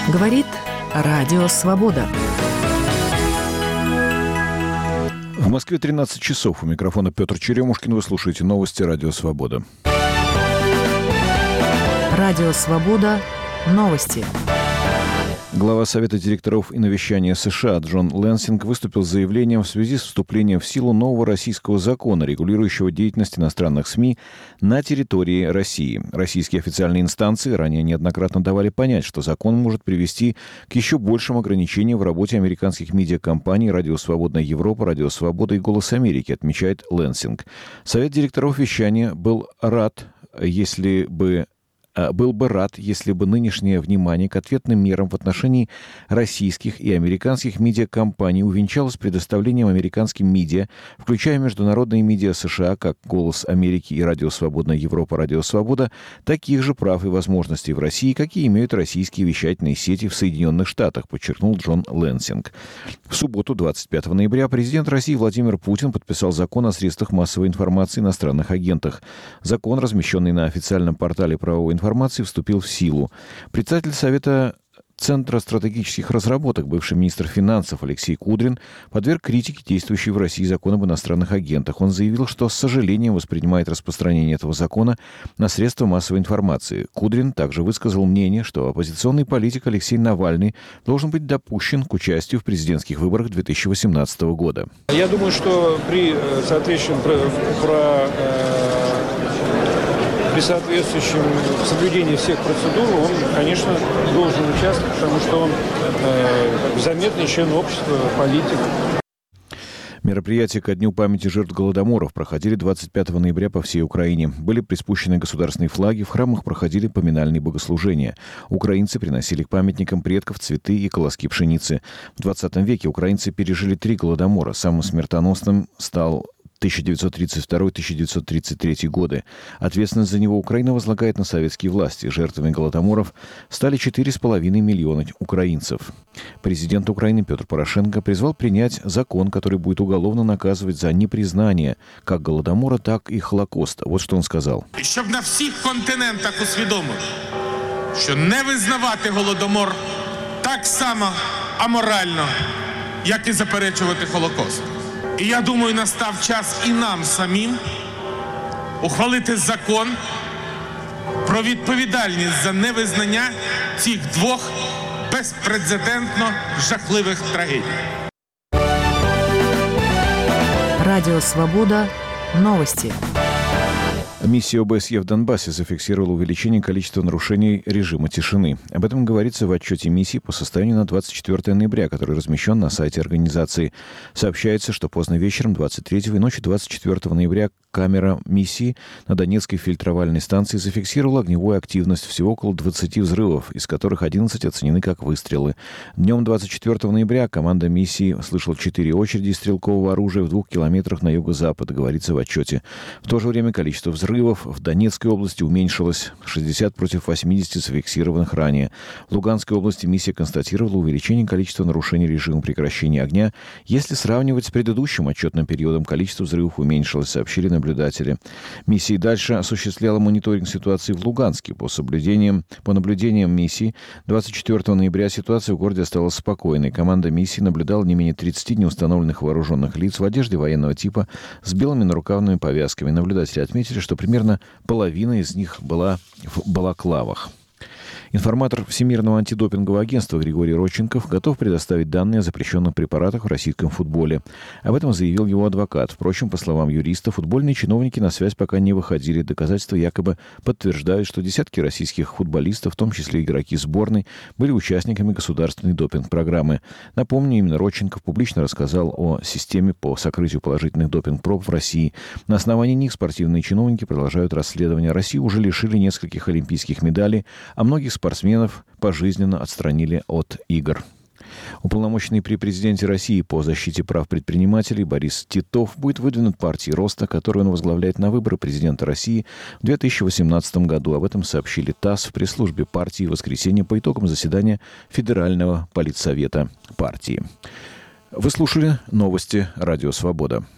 Говорит Радио Свобода. В Москве 13 часов. У микрофона Петр Черемушкин. Вы слушаете новости Радио Свобода. Радио Свобода. Новости. Глава Совета директоров и навещания США Джон Лэнсинг выступил с заявлением в связи с вступлением в силу нового российского закона, регулирующего деятельность иностранных СМИ на территории России. Российские официальные инстанции ранее неоднократно давали понять, что закон может привести к еще большим ограничениям в работе американских медиакомпаний «Радио Свободная Европа», «Радио Свобода» и «Голос Америки», отмечает Лэнсинг. Совет директоров вещания был бы рад, если бы нынешнее внимание к ответным мерам в отношении российских и американских медиакомпаний увенчалось предоставлением американским медиа, включая международные медиа США, как «Голос Америки» и «Радио Свободная Европа», «Радио Свобода», таких же прав и возможностей в России, какие имеют российские вещательные сети в Соединенных Штатах, подчеркнул Джон Лэнсинг. В субботу, 25 ноября, президент России Владимир Путин подписал закон о средствах массовой информации и иностранных агентах. Закон, размещенный на официальном портале правовой информации, вступил в силу. Председатель Совета Центра стратегических разработок, бывший министр финансов Алексей Кудрин, подверг критике действующий в России закон об иностранных агентах. Он заявил, что с сожалением воспринимает распространение этого закона на средства массовой информации. Кудрин также высказал мнение, что оппозиционный политик Алексей Навальный должен быть допущен к участию в президентских выборах 2018 года. Я думаю, что при соответствующем соблюдении всех процедур он, конечно, должен участвовать, потому что он заметный член общества, политик. Мероприятия ко Дню памяти жертв Голодоморов проходили 25 ноября по всей Украине. Были приспущены государственные флаги, в храмах проходили поминальные богослужения. Украинцы приносили к памятникам предков цветы и колоски пшеницы. В 20 веке украинцы пережили 3 голодомора. Самым смертоносным стал 1932-1933 годы. Ответственность за него Украина возлагает на советские власти. Жертвами голодоморов стали 4,5 миллиона украинцев. Президент Украины Петр Порошенко призвал принять закон, который будет уголовно наказывать за непризнание как голодомора, так и Холокоста. Вот что он сказал. Щоб на всіх континентах усвідомили, що не визнавати голодомор так само аморально, як і заперечувати Холокост. І я думаю, настав час і нам самим ухвалити закон про відповідальність за невизнання цих двох безпрецедентно жахливих трагедій. Радио Свобода. Новости. Миссия ОБСЕ в Донбассе зафиксировала увеличение количества нарушений режима тишины. Об этом говорится в отчете миссии по состоянию на 24 ноября, который размещен на сайте организации. Сообщается, что поздно вечером 23 и ночью 24 ноября камера миссии на Донецкой фильтровальной станции зафиксировала огневую активность, всего около 20 взрывов, из которых 11 оценены как выстрелы. Днем 24 ноября команда миссии слышала 4 очереди стрелкового оружия в 2 километрах на юго-запад, говорится в отчете. В то же время количество взрывов в Донецкой области уменьшилось 60 против 80 зафиксированных ранее. В Луганской области миссия констатировала увеличение количества нарушений режима прекращения огня. Если сравнивать с предыдущим отчетным периодом, количество взрывов уменьшилось, сообщили наблюдатели. Миссия дальше осуществляла мониторинг ситуации в Луганске. По наблюдениям миссии 24 ноября ситуация в городе осталась спокойной. Команда миссии наблюдала не менее 30 неустановленных вооруженных лиц в одежде военного типа с белыми нарукавными повязками. Наблюдатели отметили, что примерно половина из них была в балаклавах. Информатор Всемирного антидопингового агентства Григорий Родченков готов предоставить данные о запрещенных препаратах в российском футболе. Об этом заявил его адвокат. Впрочем, по словам юриста, футбольные чиновники на связь пока не выходили. Доказательства якобы подтверждают, что десятки российских футболистов, в том числе игроки сборной, были участниками государственной допинг-программы. Напомню, именно Родченков публично рассказал о системе по сокрытию положительных допинг-проб в России. На основании них спортивные чиновники продолжают расследование. Россию уже лишили нескольких олимпийских медалей, а многих спортсменов пожизненно отстранили от игр. Уполномоченный при президенте России по защите прав предпринимателей Борис Титов будет выдвинут партией Роста, которую он возглавляет на выборы президента России в 2018 году. Об этом сообщили ТАСС в пресс-службе партии в воскресенье по итогам заседания Федерального политсовета партии. Вы слушали новости Радио Свобода.